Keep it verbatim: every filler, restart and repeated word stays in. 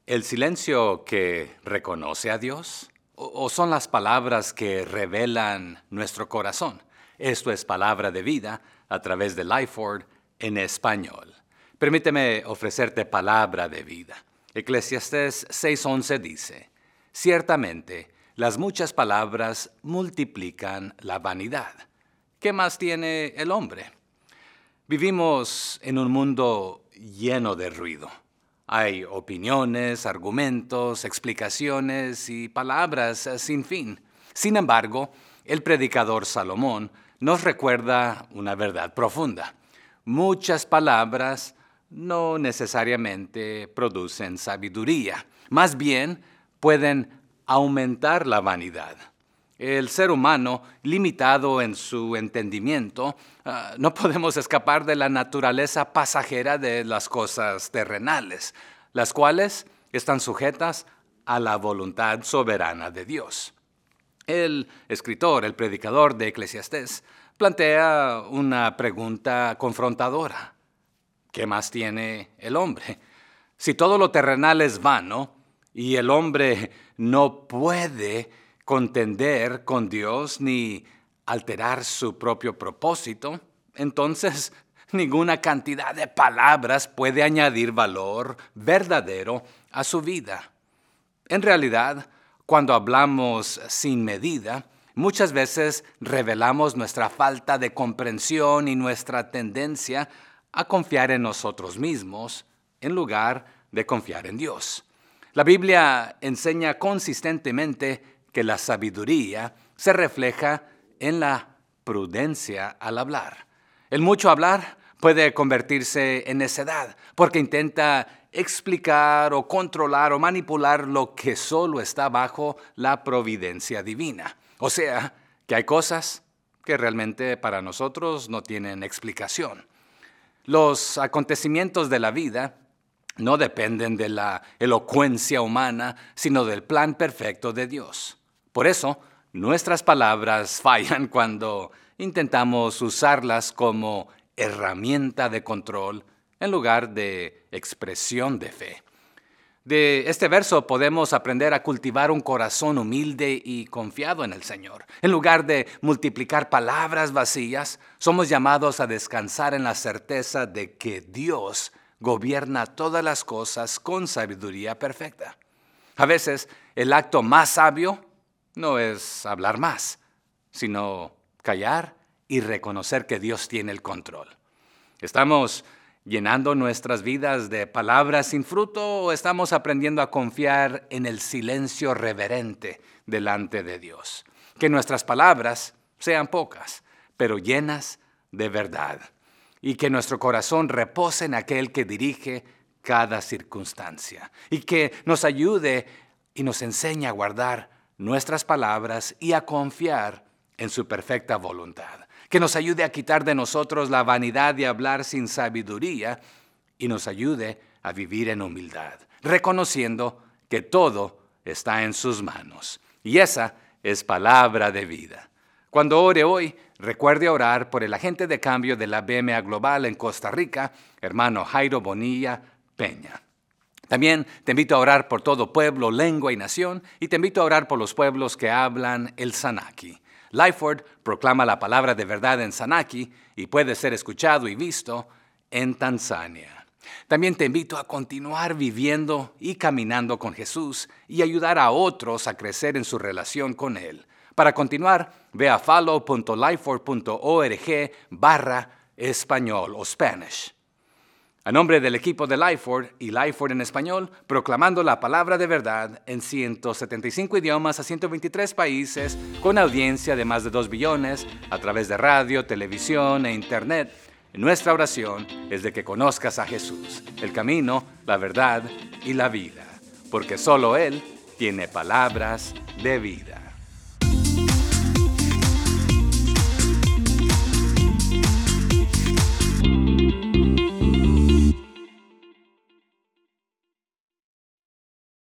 ¿El silencio que reconoce a Dios? ¿O o son las palabras que revelan nuestro corazón? Esto es Palabra de Vida a través de Lifeword en español. Permíteme ofrecerte palabra de vida. Eclesiastés seis once dice, «Ciertamente, las muchas palabras multiplican la vanidad». ¿Qué más tiene el hombre? Vivimos en un mundo lleno de ruido. Hay opiniones, argumentos, explicaciones y palabras sin fin. Sin embargo, el predicador Salomón nos recuerda una verdad profunda. Muchas palabras no necesariamente producen sabiduría. Más bien, pueden aumentar la vanidad. El ser humano, limitado en su entendimiento, uh, no podemos escapar de la naturaleza pasajera de las cosas terrenales, las cuales están sujetas a la voluntad soberana de Dios. El escritor, el predicador de Eclesiastés, plantea una pregunta confrontadora. ¿Qué más tiene el hombre? Si todo lo terrenal es vano y el hombre no puede contender con Dios ni alterar su propio propósito, entonces ninguna cantidad de palabras puede añadir valor verdadero a su vida. En realidad, cuando hablamos sin medida, muchas veces revelamos nuestra falta de comprensión y nuestra tendencia a confiar en nosotros mismos en lugar de confiar en Dios. La Biblia enseña consistentemente que la sabiduría se refleja en la prudencia al hablar. El mucho hablar puede convertirse en necedad porque intenta explicar o controlar o manipular lo que solo está bajo la providencia divina. O sea, que hay cosas que realmente para nosotros no tienen explicación. Los acontecimientos de la vida no dependen de la elocuencia humana, sino del plan perfecto de Dios. Por eso, nuestras palabras fallan cuando intentamos usarlas como herramienta de control en lugar de expresión de fe. De este verso podemos aprender a cultivar un corazón humilde y confiado en el Señor. En lugar de multiplicar palabras vacías, somos llamados a descansar en la certeza de que Dios gobierna todas las cosas con sabiduría perfecta. A veces, el acto más sabio no es hablar más, sino callar y reconocer que Dios tiene el control. ¿Estamos llenando nuestras vidas de palabras sin fruto o estamos aprendiendo a confiar en el silencio reverente delante de Dios? Que nuestras palabras sean pocas, pero llenas de verdad. Y que nuestro corazón repose en aquel que dirige cada circunstancia. Y que nos ayude y nos enseñe a guardar nuestras palabras y a confiar en su perfecta voluntad. Que nos ayude a quitar de nosotros la vanidad de hablar sin sabiduría y nos ayude a vivir en humildad, reconociendo que todo está en sus manos. Y esa es palabra de vida. Cuando ore hoy, recuerde orar por el agente de cambio de la B M A Global en Costa Rica, hermano Jairo Bonilla Peña. También te invito a orar por todo pueblo, lengua y nación, y te invito a orar por los pueblos que hablan el Sanaki. Lifeword proclama la palabra de verdad en Sanaki y puede ser escuchado y visto en Tanzania. También te invito a continuar viviendo y caminando con Jesús y ayudar a otros a crecer en su relación con Él. Para continuar, ve a follow punto lifeword punto org barra español o Spanish. A nombre del equipo de Lifeword y Lifeword en español, proclamando la palabra de verdad en ciento setenta y cinco idiomas a ciento veintitrés países, con audiencia de más de dos billones, a través de radio, televisión e internet, nuestra oración es de que conozcas a Jesús, el camino, la verdad y la vida, porque solo Él tiene palabras de vida.